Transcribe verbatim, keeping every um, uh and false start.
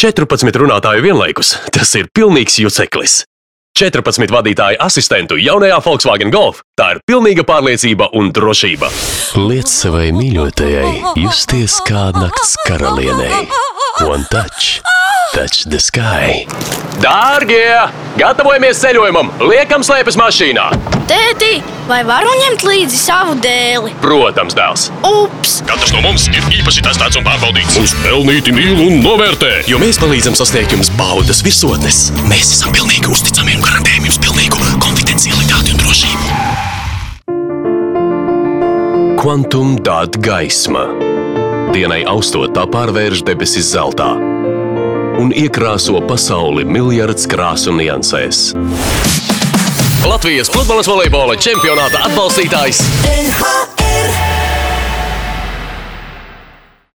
četrpadsmit runātāju vienlaikus. Tas ir pilnīgs juceklis. četrpadsmit vadītāju asistentu jaunajā Volkswagen Golf. Tā ir pilnīga pārliecība un drošība. Liec savai mīļotajai justies kā nakts karalienei. One touch. Touch the sky. Dārgie! Gatavojamies ceļojumam! Liekam slēpes mašīnā! Tēti, vai varu ņemt līdzi savu dēli? Protams, dēls! Ups! Katrs no mums ir īpaši testēts un pārbaudīts. Mums pelnīti mīl un novērtē. Jo mēs palīdzam sasniegt jums baudas virsotnes. Mēs esam pilnīgi uzticami un garantējam jums pilnīgu konfidencialitāti un drošību. Quantum Dot gaisma. Dienai austot tā pārvērš debesis zeltā un iekrāso pasauli miljards krāsu niansēs. Latvijas futbola volejbola čempionāta atbalstītājs N H R